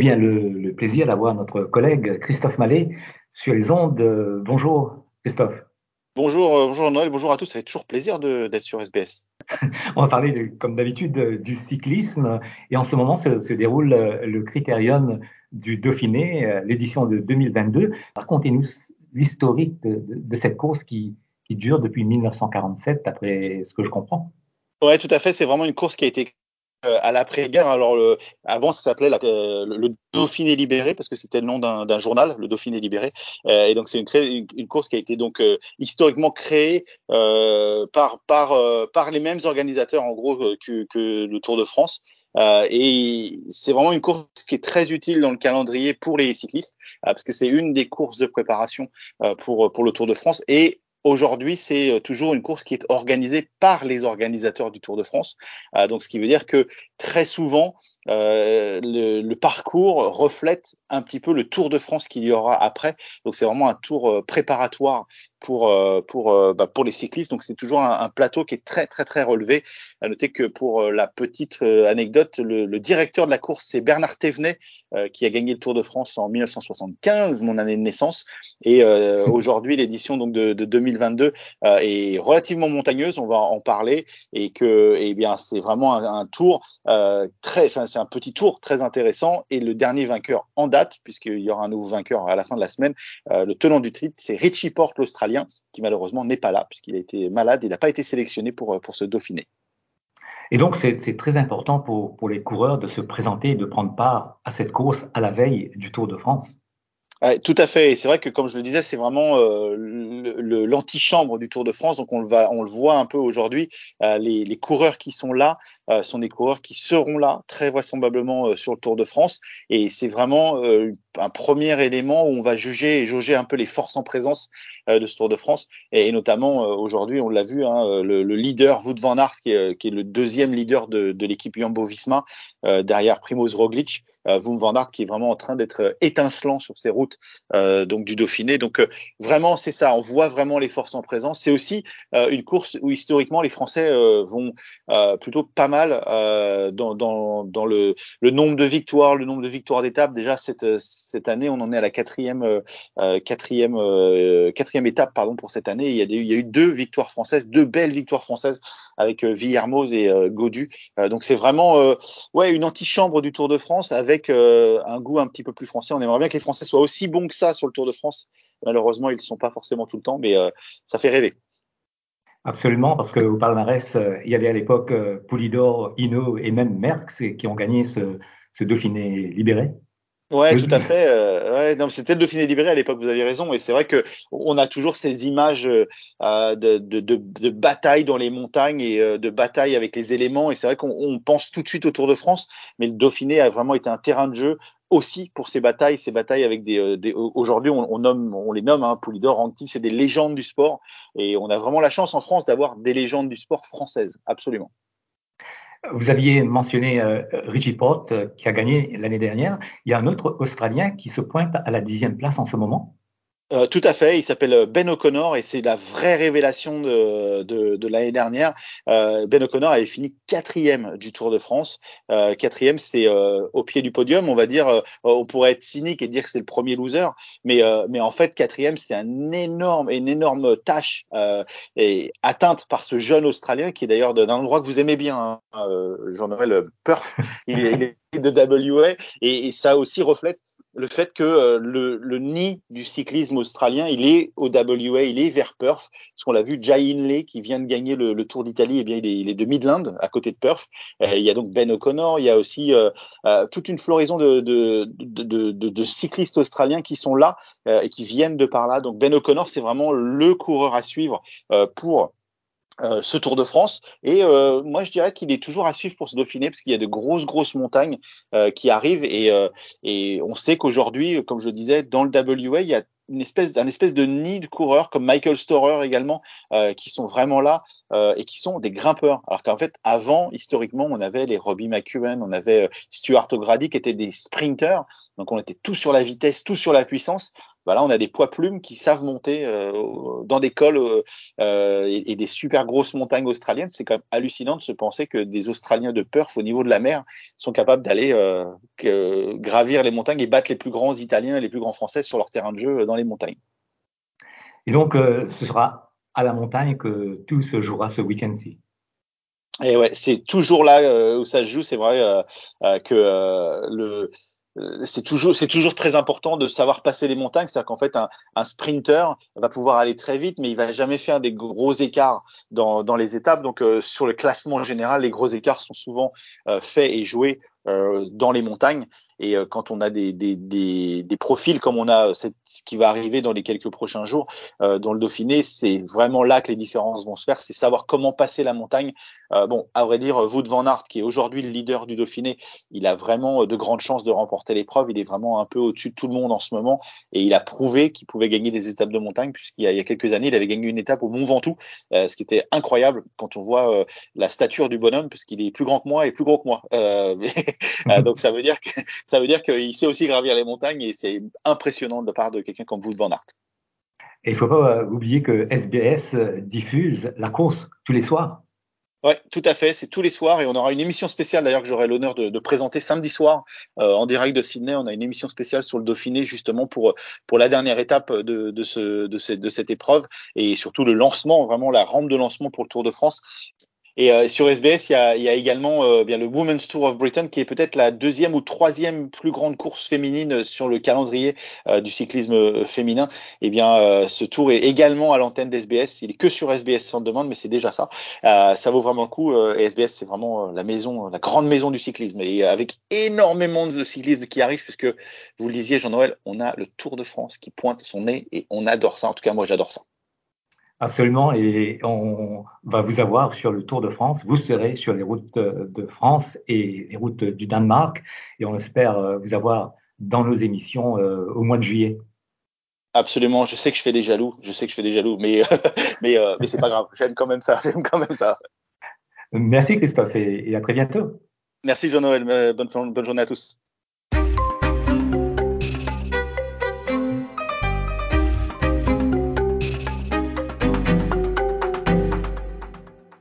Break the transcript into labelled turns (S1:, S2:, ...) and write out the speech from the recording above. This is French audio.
S1: bien le plaisir d'avoir notre collègue Christophe Mallet sur les ondes. Bonjour Christophe.
S2: Bonjour Noël, bonjour à tous. Ça fait toujours plaisir d'être sur SBS.
S1: On va parler comme d'habitude du cyclisme et en ce moment se déroule le Critérium du Dauphiné, l'édition de 2022. Racontez-nous l'historique de cette course qui dure depuis 1947, d'après ce que je comprends.
S2: Ouais, tout à fait. C'est vraiment une course qui a été à l'après-guerre. Alors, avant, ça s'appelait le Dauphiné libéré parce que c'était le nom d'un journal, le Dauphiné libéré. Et donc, c'est une course qui a été donc historiquement créée par les mêmes organisateurs, en gros, que le Tour de France. Et c'est vraiment une course qui est très utile dans le calendrier pour les cyclistes, parce que c'est une des courses de préparation pour le Tour de France. Et aujourd'hui, c'est toujours une course qui est organisée par les organisateurs du Tour de France. Donc, ce qui veut dire que très souvent, le parcours reflète un petit peu le Tour de France qu'il y aura après. Donc, c'est vraiment un tour préparatoire pour les cyclistes. Donc, c'est toujours un plateau qui est très, très, très relevé. À noter que pour la petite anecdote, le directeur de la course, c'est Bernard Thévenet, qui a gagné le Tour de France en 1975, mon année de naissance. Et aujourd'hui, l'édition donc de 2022 est relativement montagneuse. On va en parler et que, eh bien, c'est vraiment un tour c'est un petit tour très intéressant. Et le dernier vainqueur en date, puisqu'il y aura un nouveau vainqueur à la fin de la semaine, le tenant du titre, c'est Richie Porte, l'Australien, qui malheureusement n'est pas là puisqu'il a été malade. Il n'a pas été sélectionné pour ce Dauphiné.
S1: Et donc, c'est très important pour les coureurs de se présenter et de prendre part à cette course à la veille du Tour de France.
S2: Ouais, tout à fait. Et c'est vrai que, comme je le disais, c'est vraiment l'antichambre du Tour de France. Donc, on le voit un peu aujourd'hui. Les coureurs qui sont là sont des coureurs qui seront là très vraisemblablement sur le Tour de France. Et c'est vraiment un premier élément où on va juger et jauger un peu les forces en présence de ce Tour de France. Et notamment aujourd'hui, on l'a vu, hein, le leader Wout van Aert, qui est le deuxième leader de l'équipe Jumbo-Visma derrière Primoz Roglic. Wout van Aert qui est vraiment en train d'être étincelant sur ses routes donc du Dauphiné. Donc vraiment c'est ça, on voit vraiment les forces en présence. C'est aussi une course où historiquement les Français vont plutôt pas mal dans le nombre de victoires, le nombre de victoires d'étapes. Déjà cette année, on en est à la quatrième étape pardon pour cette année. Il y a eu deux victoires françaises, deux belles victoires françaises avec Villermoz et Gaudu. Donc c'est vraiment ouais, une antichambre du Tour de France avec un goût un petit peu plus français. On aimerait bien que les Français soient aussi bons que ça sur le Tour de France. Malheureusement, ils ne sont pas forcément tout le temps, mais ça fait rêver.
S1: Absolument, parce qu'au palmarès, il y avait à l'époque Poulidor, Hinault et même Merckx qui ont gagné ce Dauphiné libéré.
S2: Ouais,
S1: Le-
S2: tout à fait. Ouais, non, c'était le Dauphiné libéré à l'époque. Vous aviez raison. Et c'est vrai que on a toujours ces images de bataille dans les montagnes et de bataille avec les éléments. Et c'est vrai qu'on pense tout de suite au Tour de France, mais le Dauphiné a vraiment été un terrain de jeu aussi pour ces batailles avec aujourd'hui on les nomme, hein, Poulidor, Ranty, c'est des légendes du sport. Et on a vraiment la chance en France d'avoir des légendes du sport françaises. Absolument.
S1: Vous aviez mentionné Richie Porte qui a gagné l'année dernière. Il y a un autre Australien qui se pointe à la 10e place en ce moment.
S2: Tout à fait, il s'appelle Ben O'Connor et c'est la vraie révélation de l'année dernière. Ben O'Connor avait fini quatrième du Tour de France. Quatrième, c'est au pied du podium, on va dire. On pourrait être cynique et dire que c'est le premier loser, mais en fait, quatrième, c'est une énorme tâche atteinte par ce jeune Australien qui est d'ailleurs d'un endroit que vous aimez bien, hein, Jean-Noël Perth. Il est de WA et ça aussi reflète le fait que le nid du cyclisme australien, il est au WA, il est vers Perth. Parce qu'on l'a vu, Jai Hindley, qui vient de gagner le Tour d'Italie, eh bien, il est de Midland, à côté de Perth. Il y a donc Ben O'Connor, il y a aussi toute une floraison de cyclistes australiens qui sont là et qui viennent de par là. Donc Ben O'Connor, c'est vraiment le coureur à suivre pour ce Tour de France. Et moi, je dirais qu'il est toujours à suivre pour ce Dauphiné parce qu'il y a de grosses montagnes qui arrivent et on sait qu'aujourd'hui, comme je disais, dans le WA, il y a un espèce de nid de coureurs comme Michael Storer également qui sont vraiment là et qui sont des grimpeurs. Alors qu'en fait, avant, historiquement, on avait les Robbie McEwen, on avait Stuart O'Grady qui étaient des sprinters. Donc, on était tous sur la vitesse, tous sur la puissance. bah là, on a des poids plumes qui savent monter dans des cols et des super grosses montagnes australiennes. C'est quand même hallucinant de se penser que des Australiens de Perth au niveau de la mer sont capables d'aller gravir les montagnes et battre les plus grands Italiens et les plus grands Français sur leur terrain de jeu dans les montagnes.
S1: Et donc, ce sera à la montagne que tout se jouera ce week-end-ci.
S2: Et ouais, c'est toujours là où ça se joue. C'est vrai que c'est toujours très important de savoir passer les montagnes. C'est-à-dire qu'en fait, un sprinter va pouvoir aller très vite, mais il va jamais faire des gros écarts dans les étapes. Donc, sur le classement général, les gros écarts sont souvent faits et joués dans les montagnes. Et quand on a des profils comme on a ce qui va arriver dans les quelques prochains jours dans le Dauphiné, c'est vraiment là que les différences vont se faire. C'est savoir comment passer la montagne. Bon, à vrai dire, Wout van Aert, qui est aujourd'hui le leader du Dauphiné, il a vraiment de grandes chances de remporter l'épreuve. Il est vraiment un peu au-dessus de tout le monde en ce moment. Et il a prouvé qu'il pouvait gagner des étapes de montagne, il y a quelques années, il avait gagné une étape au Mont Ventoux, ce qui était incroyable quand on voit la stature du bonhomme, puisqu'il est plus grand que moi et plus gros que moi. Donc ça veut dire qu'il sait aussi gravir les montagnes et c'est impressionnant de la part de quelqu'un comme Wout van Aert.
S1: Et il ne faut pas oublier que SBS diffuse la course tous les soirs.
S2: Ouais, tout à fait. C'est tous les soirs et on aura une émission spéciale d'ailleurs que j'aurai l'honneur de présenter samedi soir en direct de Sydney. On a une émission spéciale sur le Dauphiné justement pour la dernière étape de cette épreuve et surtout le lancement, vraiment la rampe de lancement pour le Tour de France. Et sur SBS, il y a également bien le Women's Tour of Britain, qui est peut-être la deuxième ou troisième plus grande course féminine sur le calendrier du cyclisme féminin. Et bien, ce tour est également à l'antenne d'SBS. Il est que sur SBS sans demande, mais c'est déjà ça. Ça vaut vraiment le coup. Et SBS, c'est vraiment la maison, la grande maison du cyclisme. Et avec énormément de cyclisme qui arrive, puisque vous le disiez, Jean-Noël, on a le Tour de France qui pointe son nez et on adore ça. En tout cas, moi, j'adore ça.
S1: Absolument, et on va vous avoir sur le Tour de France. Vous serez sur les routes de France et les routes du Danemark, et on espère vous avoir dans nos émissions au mois de juillet.
S2: Absolument, je sais que je fais des jaloux, mais mais c'est pas grave, j'aime quand même ça, j'aime quand même ça.
S1: Merci Christophe, et à très bientôt.
S2: Merci Jean-Noël, bonne journée à tous.